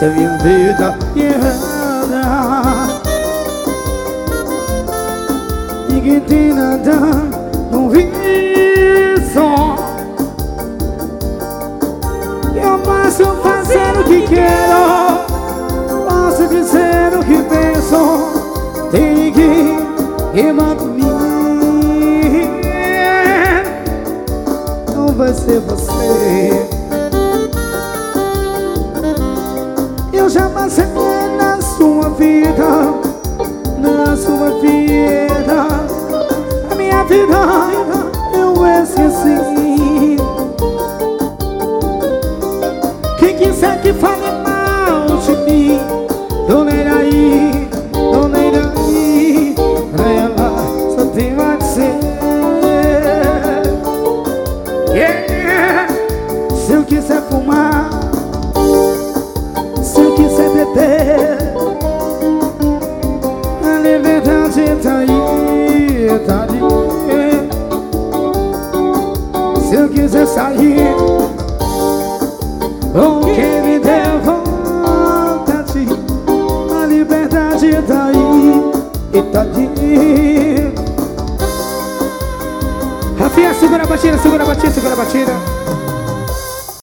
essa é minha vida errada. Ninguém tem nada no viso. Eu posso fazer o que quero, posso dizer o que penso. Tem que rimar por mim. Não vai ser você. Eu já passei na sua vida, na sua vida. A minha vida eu esqueci. Quem quiser que fale mal de mim, tô nem aí, tô nem aí. Pra ela só tem a dizer, yeah. Se eu quiser fumar, se eu quiser beber, a liberdade tá aí, tá ali. Se eu quiser sair com quem me der vontade, a liberdade tá aí e tá ali. Rafinha, segura a batida, segura a batida, segura a batida.